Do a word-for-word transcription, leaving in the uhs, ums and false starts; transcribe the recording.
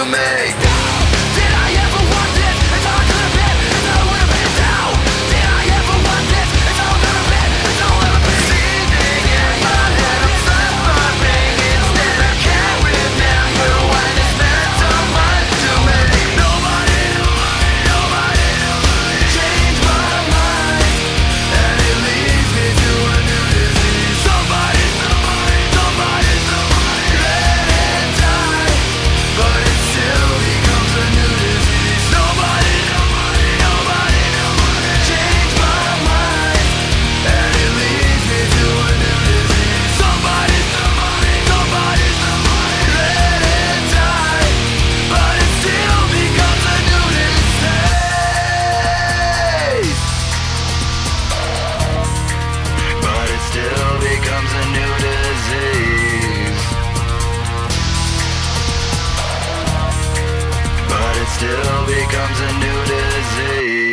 me. Did I ever want this? It's all I could have been. It's all I would have been. Now, did I ever want this? It's all I could have been. It's all I'll ever be. Seething in my head, I'm stuck burning. Instead I can't remember when it's meant so much to me. Nobody, nobody, nobody changed my mind, and it leads me to a new disease. Somebody, somebody, somebody, somebody let it die, but it still becomes a new disease. Nobody, nobody, nobody, nobody changed my mind, and it leads me to a new disease. Somebody, somebody, somebody, somebody let it die, but it still becomes a new disease. But it still becomes a new disease. But it still becomes a new disease.